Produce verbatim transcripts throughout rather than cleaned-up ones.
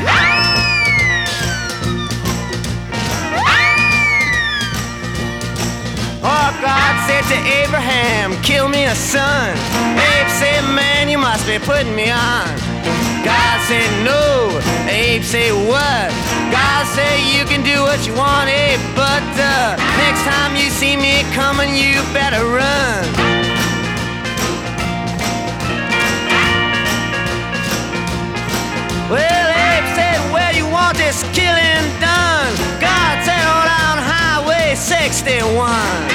Oh, God said to Abraham, kill me a son. Abe said, man, you must be putting me on. God said, no. Abe said, what? God said, you can do what you want, Abe, but uh, next time you see me coming, you better run. Well, Abe said, where you want this killing done? God said, on down Highway sixty-one.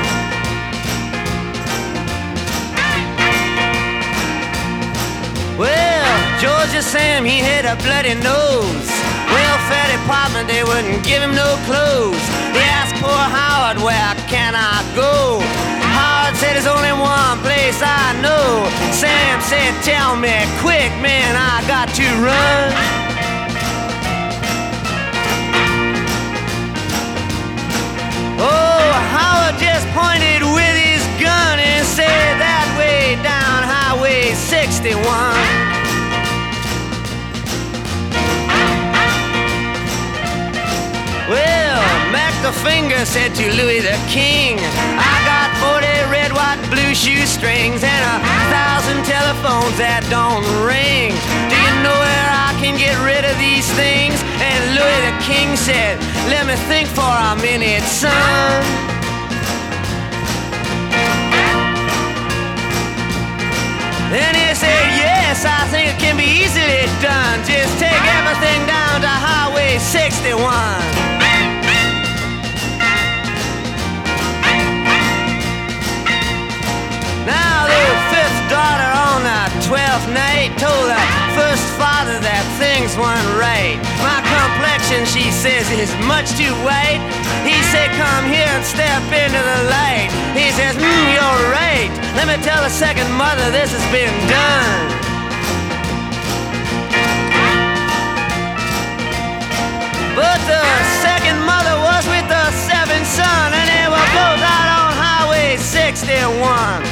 Well, Georgia Sam, he had a bloody nose. Welfare department, they wouldn't give him no clothes. They asked poor Howard, where can I go? Howard said, there's only one place I know. Sam said, tell me quick, man, I got to run. Oh, Howard just pointed with his gun and said, that way down Highway sixty-one. Well, Mac the Finger said to Louis the King, I got forty red, white, blue shoestrings and a thousand telephones that don't ring. Do you know where I can get rid of these things? And Louis the King said, let me think for a minute, son. Then he said, yes, I think it can be easily done. Just take everything down to Highway sixty-one. Now the fifth daughter on the twelfth night told the first father that things weren't right. My complexion, she says, is much too white. He said, come here and step into the light. He says, hmm, you're right. Let me tell the second mother this has been done. But the second mother was with the seventh son, and they were both out on Highway sixty-one.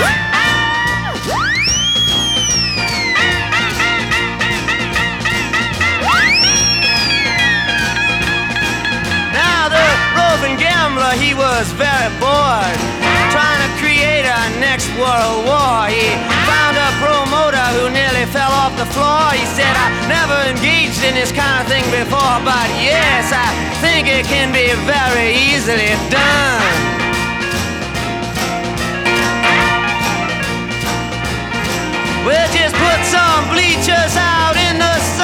Now the roving gambler, he was very bored, trying to create a next world war. He found a promoter who nearly fell off the floor. He said, I never engaged in this kind of thing before, but yes, I think it can be very easily done. We'll just put some bleachers out in the sun.